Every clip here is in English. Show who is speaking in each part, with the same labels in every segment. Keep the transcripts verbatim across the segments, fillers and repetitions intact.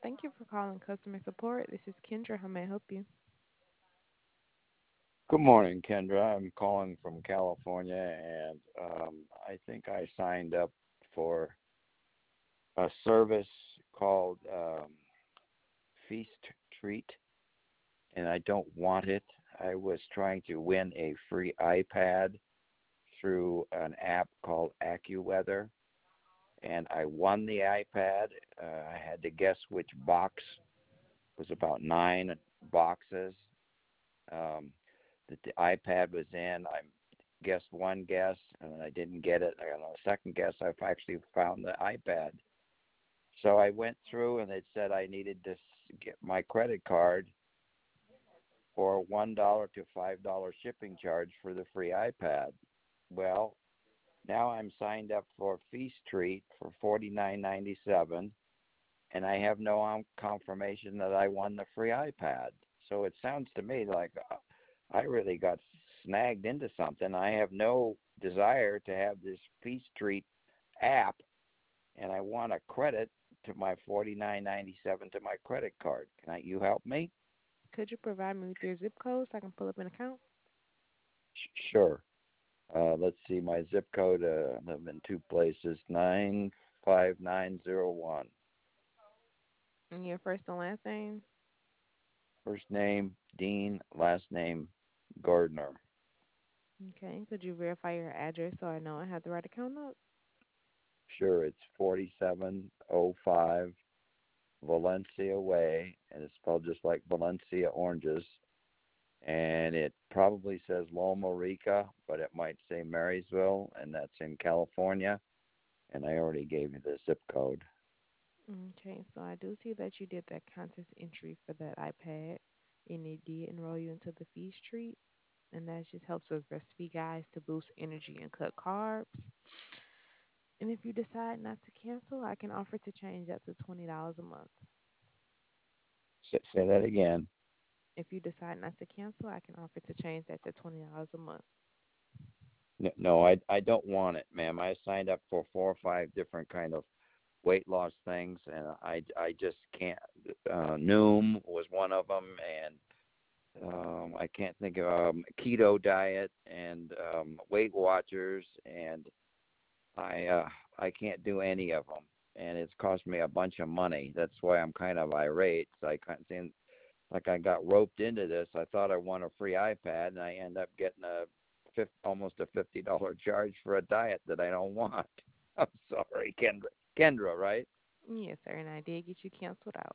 Speaker 1: Thank you for calling customer support. This is Kendra. How may I help you?
Speaker 2: Good morning, Kendra. I'm calling from California, and um, I think I signed up for a service called um, Feast Treat, and I don't want it. I was trying to win a free iPad through an app called AccuWeather, and I won the iPad. Uh, I had to guess which box. It was about nine boxes um, that the iPad was in. I guessed one guess, and I didn't get it. I got a second guess. I've actually found the iPad. So I went through, and it said I needed to get my credit card for a one dollar to five dollar shipping charge for the free iPad. Well, now I'm signed up for Feast Treat for forty nine ninety seven, and I have no um, confirmation that I won the free iPad. So it sounds to me like uh, I really got snagged into something. I have no desire to have this Feast Treat app, and I want a credit to my forty nine ninety seven to my credit card. Can I, you help me?
Speaker 1: Could you provide me with your zip code so I can pull up an account?
Speaker 2: Sh- sure. Uh, let's see, my zip code. Uh, I live in two places. Nine five nine zero one.
Speaker 1: And your first and last name?
Speaker 2: First name Dean. Last name Gardner.
Speaker 1: Okay. Could you verify your address so I know I have the right account up?
Speaker 2: Sure, it's forty-seven oh five Valencia Way, and it's spelled just like Valencia oranges. And it probably says Loma Rica, but it might say Marysville, and that's in California. And I already gave you the zip code.
Speaker 1: Okay. So I do see that you did that contest entry for that iPad, and it did enroll you into the feast treat. And that just helps with recipe guides to boost energy and cut carbs. And if you decide not to cancel, I can offer to change that to twenty dollars a month.
Speaker 2: Say, say that again.
Speaker 1: If you decide not to cancel, I can offer to change that to twenty dollars a month.
Speaker 2: No, no, I I don't want it, ma'am. I signed up for four or five different kind of weight loss things, and I I just can't. Uh, Noom was one of them, and um, I can't think of um, keto diet and um, Weight Watchers, and I uh, I can't do any of them, and it's cost me a bunch of money. That's why I'm kind of irate. So I kind of seem like I got roped into this. I thought I won a free iPad, and I end up getting a fifty, almost a fifty dollar charge for a diet that I don't want. I'm sorry, Kendra. Kendra, right?
Speaker 1: Yes, sir. And I did get you canceled out.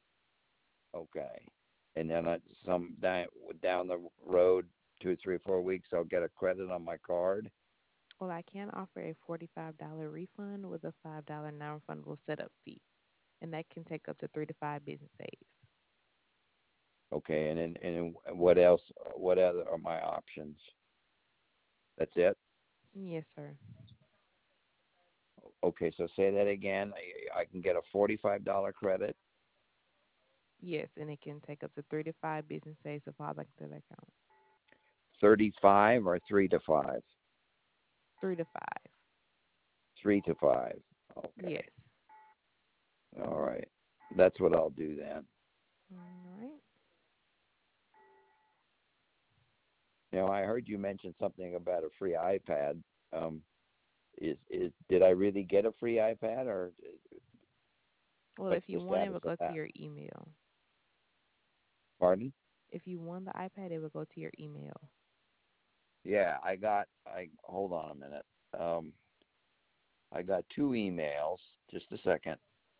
Speaker 2: Okay. And then I, some down down the road, two, three, four weeks, I'll get a credit on my card.
Speaker 1: Well, I can offer a forty-five dollars refund with a five dollars non refundable setup fee. And that can take up to three to five business days.
Speaker 2: Okay. And then and then what else? What other are my options? That's it.
Speaker 1: Yes, sir.
Speaker 2: Okay. So say that again. I, I can get a forty-five dollar credit.
Speaker 1: Yes, and it can take up to three to five business days to fall back to that account.
Speaker 2: thirty-five or three to five?
Speaker 1: Three to five.
Speaker 2: Three to five.
Speaker 1: Yes.
Speaker 2: Okay. All right. That's what I'll do then.
Speaker 1: All right.
Speaker 2: You know, I heard you mention something about a free iPad. Um, is is did I really get a free iPad, or
Speaker 1: Well,
Speaker 2: what's
Speaker 1: if you
Speaker 2: the
Speaker 1: won, it
Speaker 2: status
Speaker 1: will
Speaker 2: of
Speaker 1: go to
Speaker 2: that?
Speaker 1: your email.
Speaker 2: Pardon?
Speaker 1: If you won the iPad, it will go to your email.
Speaker 2: Yeah, I got. I hold on a minute. Um, I got two emails. Just a second.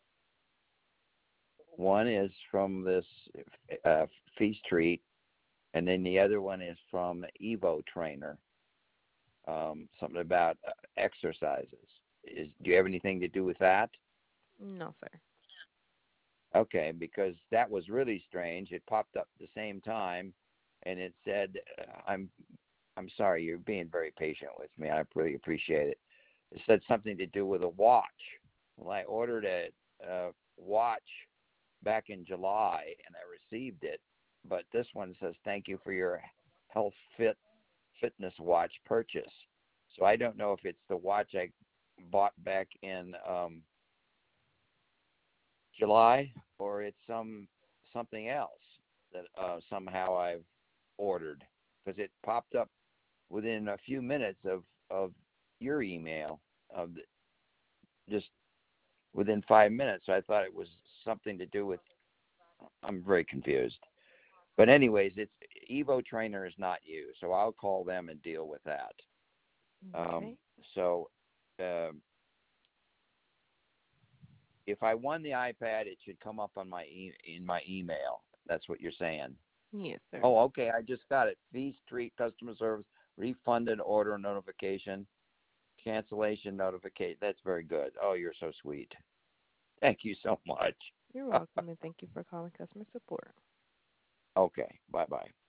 Speaker 2: One is from this uh, Feast Treat, and then the other one is from Evo Trainer. Um, something about uh, exercises. Is do you have anything to do with that?
Speaker 1: No, sir.
Speaker 2: Okay, because that was really strange. It popped up at the same time, and it said, uh, "I'm, I'm sorry. You're being very patient with me. I really appreciate it." It said something to do with a watch. Well, I ordered a, a watch back in July, and I received it, but this one says, "Thank you for your Health Fit Fitness Watch purchase." So I don't know if it's the watch I bought back in um, July, or it's some something else that uh, somehow I've ordered, because it popped up within a few minutes of of your email, of the, just within five minutes. So I thought it was something to do with. I'm very confused. But anyways, it's Evo Trainer is not you, so I'll call them and deal with that. Um,
Speaker 1: Okay.
Speaker 2: so um if I won the iPad, it should come up on my e- in my email. That's what you're saying.
Speaker 1: Yes, sir.
Speaker 2: Oh, okay. I just got it. Feast Street customer service, refunded order notification, cancellation notification. That's very good. Oh, you're so sweet. Thank you so much.
Speaker 1: You're welcome, and thank you for calling customer support.
Speaker 2: Okay. Bye bye.